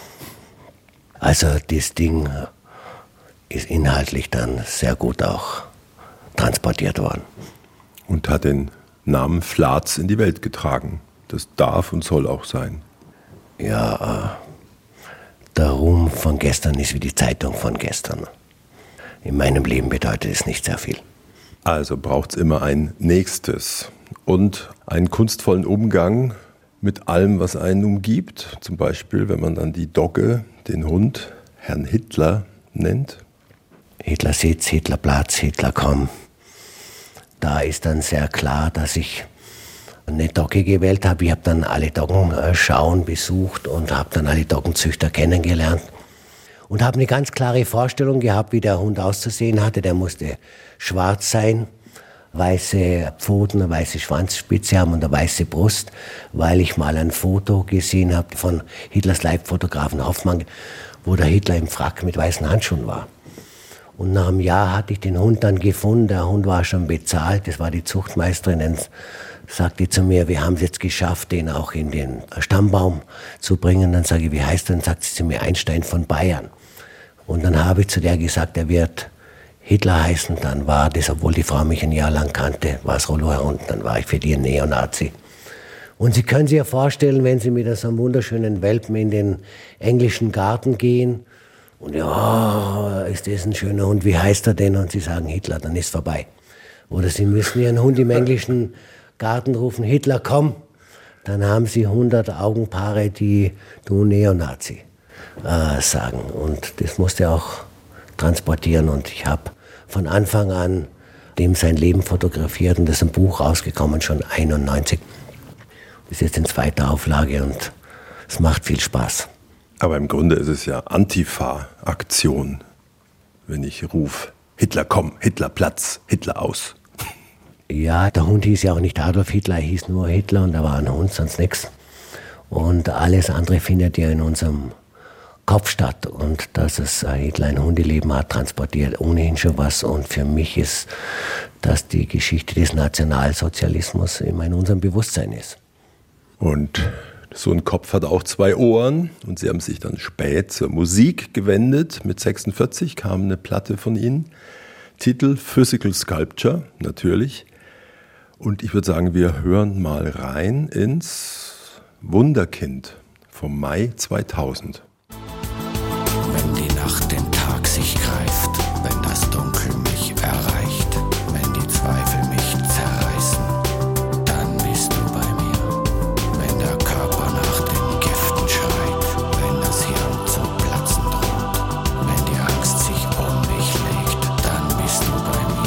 Also das Ding ist inhaltlich dann sehr gut auch transportiert worden. Und hat den Namen Flatz in die Welt getragen. Das darf und soll auch sein. Ja, der Ruhm von gestern ist wie die Zeitung von gestern. In meinem Leben bedeutet es nicht sehr viel. Also braucht es immer ein Nächstes und einen kunstvollen Umgang mit allem, was einen umgibt. Zum Beispiel, wenn man dann die Dogge, den Hund, Herrn Hitler nennt. Hitler Sitz, Hitler Platz, Hitler komm. Da ist dann sehr klar, dass ich eine Dogge gewählt habe. Ich habe dann alle Doggenschauen besucht und habe dann alle Doggenzüchter kennengelernt. Und habe eine ganz klare Vorstellung gehabt, wie der Hund auszusehen hatte. Der musste schwarz sein, weiße Pfoten, eine weiße Schwanzspitze haben und eine weiße Brust, weil ich mal ein Foto gesehen habe von Hitlers Leibfotografen Hoffmann, wo der Hitler im Frack mit weißen Handschuhen war. Und nach einem Jahr hatte ich den Hund dann gefunden. Der Hund war schon bezahlt, das war die Zuchtmeisterin. Dann sagte zu mir, wir haben es jetzt geschafft, den auch in den Stammbaum zu bringen. Dann sage ich, wie heißt er? Dann sagt sie zu mir, Einstein von Bayern. Und dann habe ich zu der gesagt, er wird Hitler heißen. Dann war das, obwohl die Frau mich ein Jahr lang kannte, war es Rollo herunter. Dann war ich für die ein Neonazi. Und Sie können sich ja vorstellen, wenn Sie mit so einem wunderschönen Welpen in den englischen Garten gehen und ja, ist das ein schöner Hund, wie heißt er denn? Und Sie sagen Hitler, dann ist vorbei. Oder Sie müssen Ihren Hund im englischen Garten rufen, Hitler, komm. Dann haben Sie hundert Augenpaare, die du Neonazi äh, sagen. Und das musste er auch transportieren. Und ich habe von Anfang an dem sein Leben fotografiert und das ist ein Buch rausgekommen, schon einundneunzig. Das ist jetzt in zweiter Auflage und es macht viel Spaß. Aber im Grunde ist es ja Antifa-Aktion, wenn ich rufe, Hitler komm, Hitler Platz, Hitler aus. Ja, der Hund hieß ja auch nicht Adolf Hitler, er hieß nur Hitler und er war ein Hund, sonst nichts. Und alles andere findet ja in unserem Kopf statt. Und dass es Hitler ein Hundeleben hat, transportiert ohnehin schon was. Und für mich ist, dass die Geschichte des Nationalsozialismus immer in unserem Bewusstsein ist. Und so ein Kopf hat auch zwei Ohren. Und Sie haben sich dann spät zur Musik gewendet. Mit sechsundvierzig kam eine Platte von Ihnen. Titel Physical Sculpture, natürlich. Und ich würde sagen, wir hören mal rein ins Wunderkind vom Mai zweitausend. Wenn die Nacht den Tag sich greift, wenn das Dunkel mich erreicht, wenn die Zweifel mich zerreißen, dann bist du bei mir. Wenn der Körper nach den Giften schreit, wenn das Hirn zu platzen droht, wenn die Angst sich um mich legt, dann bist du bei mir.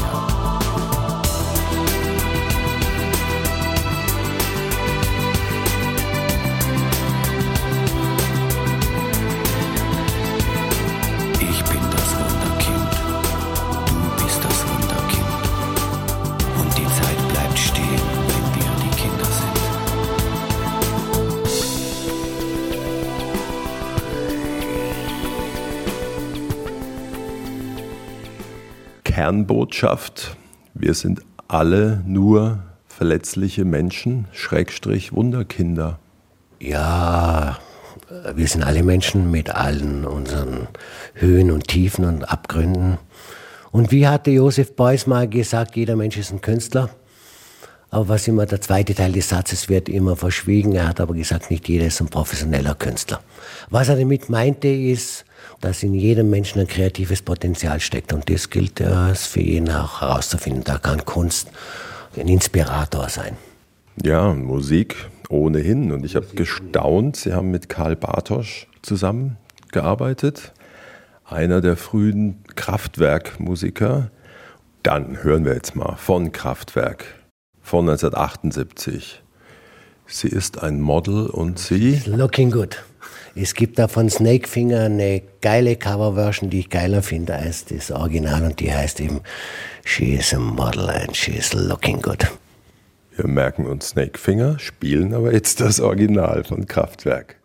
Kernbotschaft, wir sind alle nur verletzliche Menschen, Schrägstrich Wunderkinder. Ja, wir sind alle Menschen mit allen unseren Höhen und Tiefen und Abgründen. Und wie hatte Joseph Beuys mal gesagt, jeder Mensch ist ein Künstler. Aber was immer, der zweite Teil des Satzes wird immer verschwiegen. Er hat aber gesagt, nicht jeder ist ein professioneller Künstler. Was er damit meinte, ist, dass in jedem Menschen ein kreatives Potenzial steckt. Und das gilt es für jeden auch herauszufinden. Da kann Kunst ein Inspirator sein. Ja, Musik ohnehin. Und ich habe gestaunt, Sie haben mit Karl Bartosch zusammengearbeitet. Einer der frühen Kraftwerk-Musiker. Dann hören wir jetzt mal von Kraftwerk. Von neunzehnhundertachtundsiebzig. Sie ist ein Model und sie... Looking good. Es gibt da von Snakefinger eine geile Coverversion, die ich geiler finde als das Original. Und die heißt eben She is a model and she is looking good. Wir merken uns Snakefinger, spielen aber jetzt das Original von Kraftwerk.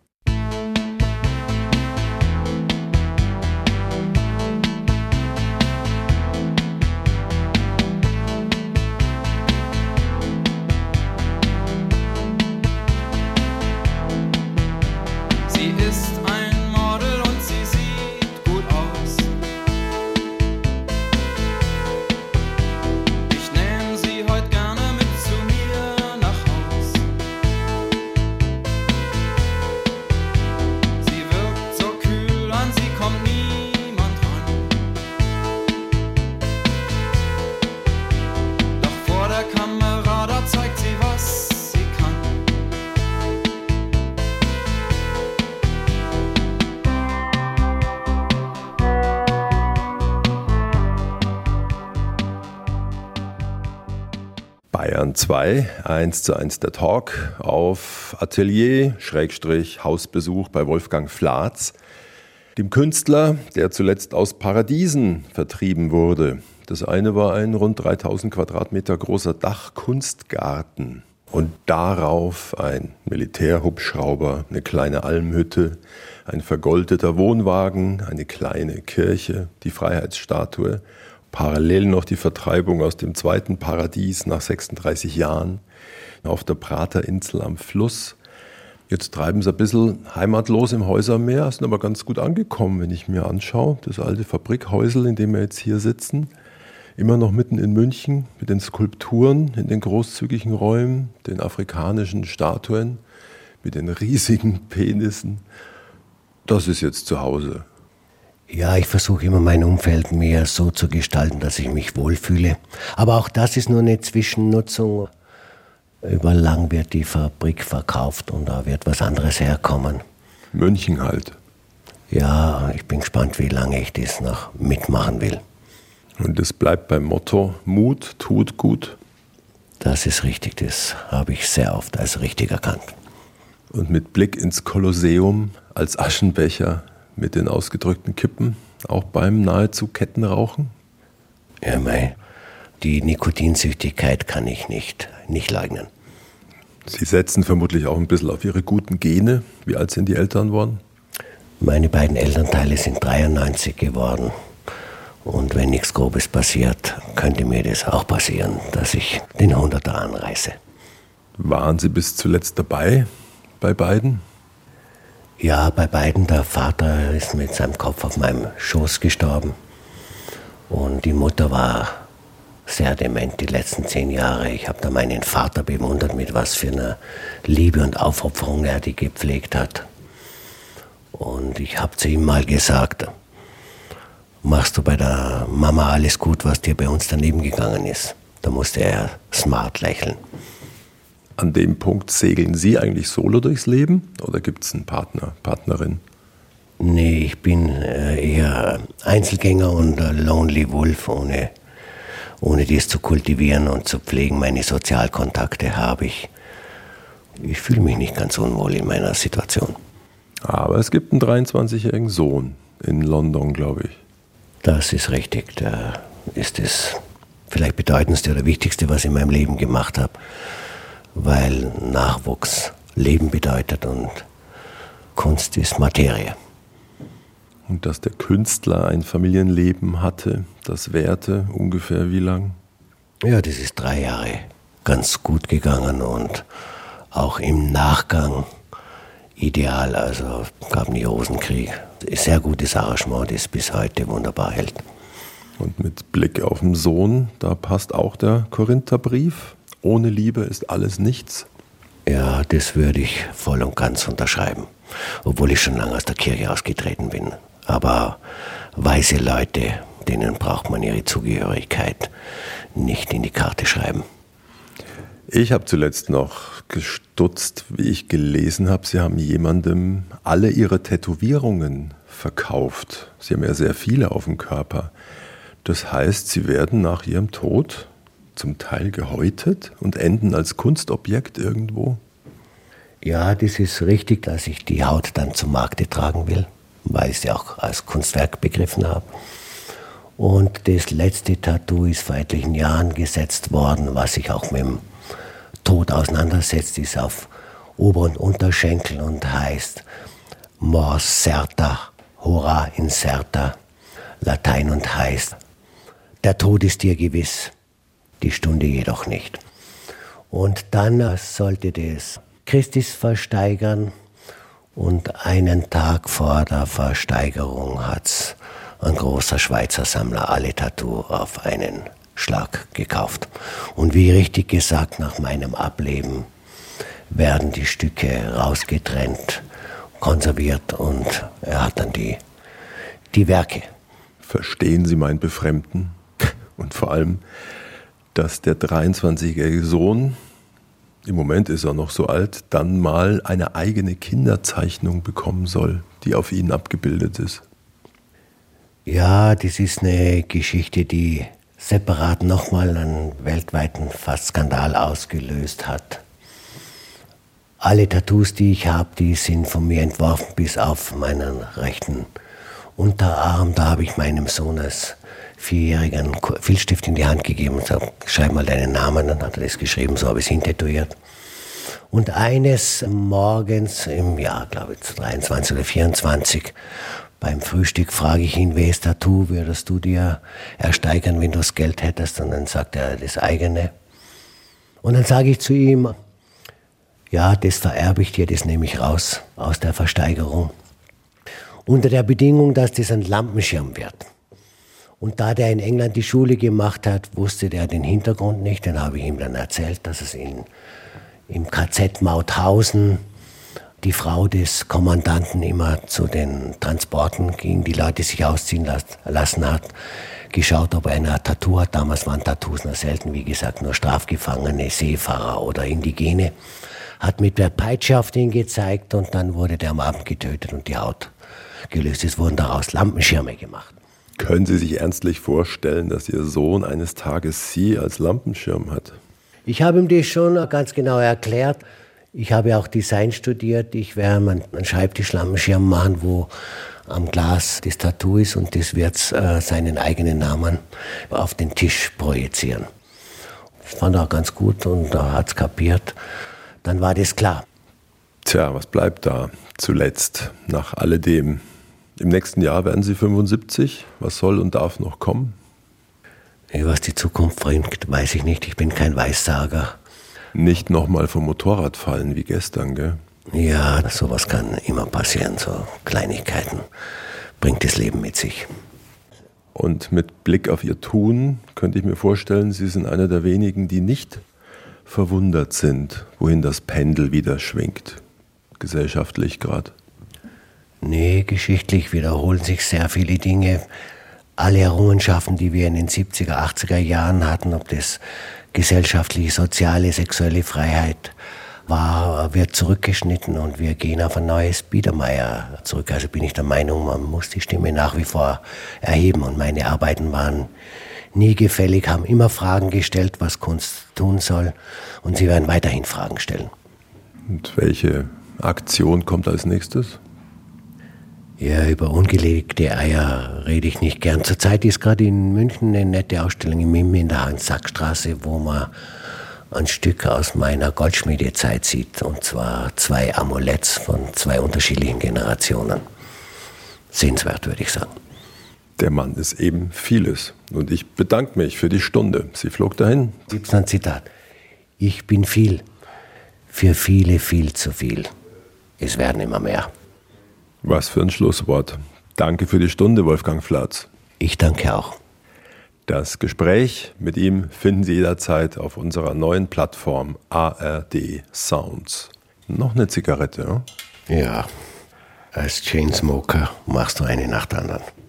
Bayern zwei, eins zu eins der Talk auf Atelier, Schrägstrich, Hausbesuch bei Wolfgang Flatz, dem Künstler, der zuletzt aus Paradiesen vertrieben wurde. Das eine war ein rund dreitausend Quadratmeter großer Dachkunstgarten und darauf ein Militärhubschrauber, eine kleine Almhütte, ein vergoldeter Wohnwagen, eine kleine Kirche, die Freiheitsstatue. Parallel noch die Vertreibung aus dem zweiten Paradies nach sechsunddreißig Jahren auf der Praterinsel am Fluss. Jetzt treiben sie ein bisschen heimatlos im Häusermeer, sind aber ganz gut angekommen, wenn ich mir anschaue. Das alte Fabrikhäusel, in dem wir jetzt hier sitzen, Immer noch mitten in München mit den Skulpturen in den großzügigen Räumen, den afrikanischen Statuen mit den riesigen Penissen. Das ist jetzt zu Hause. Ja, ich versuche immer mein Umfeld mehr so zu gestalten, dass ich mich wohlfühle. Aber auch das ist nur eine Zwischennutzung. Über lang wird die Fabrik verkauft und da wird was anderes herkommen. München halt. Ja, ich bin gespannt, wie lange ich das noch mitmachen will. Und es bleibt beim Motto, Mut tut gut. Das ist richtig, das habe ich sehr oft als richtig erkannt. Und mit Blick ins Kolosseum als Aschenbecher mit den ausgedrückten Kippen, auch beim nahezu Kettenrauchen? Ja, mei, die Nikotinsüchtigkeit kann ich nicht, nicht leugnen. Sie setzen vermutlich auch ein bisschen auf Ihre guten Gene. Wie alt sind die Eltern geworden? Meine beiden Elternteile sind dreiundneunzig geworden. Und wenn nichts Grobes passiert, könnte mir das auch passieren, dass ich den Hunderter anreiße. Waren Sie bis zuletzt dabei bei beiden? Ja, bei beiden. Der Vater ist mit seinem Kopf auf meinem Schoß gestorben. Und die Mutter war sehr dement die letzten zehn Jahre. Ich habe da meinen Vater bewundert, mit was für einer Liebe und Aufopferung er die gepflegt hat. Und ich habe zu ihm mal gesagt, machst du bei der Mama alles gut, was dir bei uns daneben gegangen ist? Da musste er smart lächeln. An dem Punkt segeln Sie eigentlich solo durchs Leben oder gibt es einen Partner, Partnerin? Nee, ich bin eher Einzelgänger und Lonely Wolf, ohne, ohne dies zu kultivieren und zu pflegen. Meine Sozialkontakte habe ich. Ich fühle mich nicht ganz unwohl in meiner Situation. Aber es gibt einen dreiundzwanzigjährigen Sohn in London, glaube ich. Das ist richtig. Da ist das vielleicht bedeutendste oder wichtigste, was ich in meinem Leben gemacht habe, weil Nachwuchs Leben bedeutet und Kunst ist Materie. Und dass der Künstler ein Familienleben hatte, das währte ungefähr wie lang? Ja, das ist drei Jahre ganz gut gegangen und auch im Nachgang ideal. Also gab einen Rosenkrieg. Sehr gutes Arrangement, das bis heute wunderbar hält. Und mit Blick auf den Sohn, da passt auch der Korintherbrief. Ohne Liebe ist alles nichts. Ja, das würde ich voll und ganz unterschreiben. Obwohl ich schon lange aus der Kirche ausgetreten bin. Aber weise Leute, denen braucht man ihre Zugehörigkeit nicht in die Karte schreiben. Ich habe zuletzt noch gestutzt, wie ich gelesen habe, Sie haben jemandem alle Ihre Tätowierungen verkauft. Sie haben ja sehr viele auf dem Körper. Das heißt, Sie werden nach Ihrem Tod zum Teil gehäutet und enden als Kunstobjekt irgendwo? Ja, das ist richtig, dass ich die Haut dann zum Markte tragen will, weil ich sie auch als Kunstwerk begriffen habe. Und das letzte Tattoo ist vor etlichen Jahren gesetzt worden, was sich auch mit dem Tod auseinandersetzt, ist auf Ober- und Unterschenkel und heißt Mors certa, hora incerta, Latein und heißt, der Tod ist dir gewiss, die Stunde jedoch nicht. Und dann sollte das Christus versteigern und einen Tag vor der Versteigerung hat's ein großer Schweizer Sammler alle Tattoo auf einen Schlag gekauft. Und wie richtig gesagt, nach meinem Ableben werden die Stücke rausgetrennt, konserviert und er hat dann die, die Werke. Verstehen Sie mein Befremden? Und vor allem, dass der dreiundzwanzigjährige Sohn, im Moment ist er noch so alt, dann mal eine eigene Kinderzeichnung bekommen soll, die auf ihn abgebildet ist. Ja, das ist eine Geschichte, die separat nochmal einen weltweiten fast Skandal ausgelöst hat. Alle Tattoos, die ich habe, die sind von mir entworfen, bis auf meinen rechten Unterarm. Da habe ich meinem Sohn als Vierjährigen einen Filzstift in die Hand gegeben und gesagt, schreib mal deinen Namen. Dann hat er das geschrieben, so habe ich es hintätowiert. Und eines Morgens im Jahr, glaube ich, dreiundzwanzig oder vierundzwanzig, beim Frühstück frage ich ihn, welches Tattoo würdest du dir ersteigern, wenn du das Geld hättest? Und dann sagt er, das eigene. Und dann sage ich zu ihm, ja, das vererbe ich dir, das nehme ich raus aus der Versteigerung. Unter der Bedingung, dass das ein Lampenschirm wird. Und da der in England die Schule gemacht hat, wusste der den Hintergrund nicht. Dann habe ich ihm dann erzählt, dass es in, im K Z Mauthausen die Frau des Kommandanten immer zu den Transporten ging, die Leute sich ausziehen lassen hat, geschaut, ob er ein Tattoo hat. Damals waren Tattoos noch selten, wie gesagt, nur Strafgefangene, Seefahrer oder Indigene. Hat mit der Peitsche auf den gezeigt und dann wurde der am Abend getötet und die Haut gelöst. Es wurden daraus Lampenschirme gemacht. Können Sie sich ernstlich vorstellen, dass Ihr Sohn eines Tages Sie als Lampenschirm hat? Ich habe ihm das schon ganz genau erklärt. Ich habe auch Design studiert. Ich werde einen Schreibtischlampenschirm machen, wo am Glas das Tattoo ist und das wird äh, seinen eigenen Namen auf den Tisch projizieren. Das fand er auch ganz gut und er hat es kapiert. Dann war das klar. Tja, was bleibt da zuletzt nach alledem? Im nächsten Jahr werden Sie fünfundsiebzig. Was soll und darf noch kommen? Was die Zukunft bringt, weiß ich nicht. Ich bin kein Weissager. Nicht nochmal vom Motorrad fallen wie gestern, gell? Ja, sowas kann immer passieren. So Kleinigkeiten bringt das Leben mit sich. Und mit Blick auf Ihr Tun könnte ich mir vorstellen, Sie sind einer der wenigen, die nicht verwundert sind, wohin das Pendel wieder schwingt. Gesellschaftlich gerade. Nee, geschichtlich wiederholen sich sehr viele Dinge. Alle Errungenschaften, die wir in den siebziger, achtziger Jahren hatten, ob das gesellschaftliche, soziale, sexuelle Freiheit war, wird zurückgeschnitten und wir gehen auf ein neues Biedermeier zurück. Also bin ich der Meinung, man muss die Stimme nach wie vor erheben und meine Arbeiten waren nie gefällig, haben immer Fragen gestellt, was Kunst tun soll und sie werden weiterhin Fragen stellen. Und welche Aktion kommt als nächstes? Ja, über ungelegte Eier rede ich nicht gern. Zurzeit ist gerade in München eine nette Ausstellung im Mim in der Hans-Sack-Straße, wo man ein Stück aus meiner Goldschmiedezeit sieht, und zwar zwei Amuletts von zwei unterschiedlichen Generationen. Sehenswert, würde ich sagen. Der Mann ist eben vieles. Und ich bedanke mich für die Stunde. Sie flog dahin. Gibt es ein Zitat? Ich bin viel, für viele viel zu viel. Es werden immer mehr. Was für ein Schlusswort. Danke für die Stunde, Wolfgang Flatz. Ich danke auch. Das Gespräch mit ihm finden Sie jederzeit auf unserer neuen Plattform A R D Sounds. Noch eine Zigarette, ne? Ja, als Chainsmoker machst du eine nach der anderen.